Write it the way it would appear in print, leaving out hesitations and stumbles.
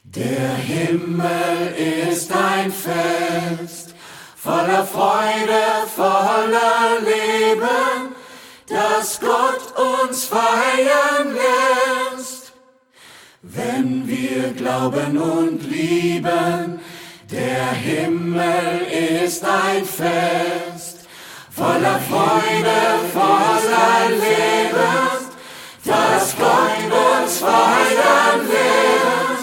Der Himmel ist ein Fest, voller Freude, voller Leben, das Gott uns feiern lässt. Wenn wir glauben und lieben, der Himmel ist ein Fest, voller Freude,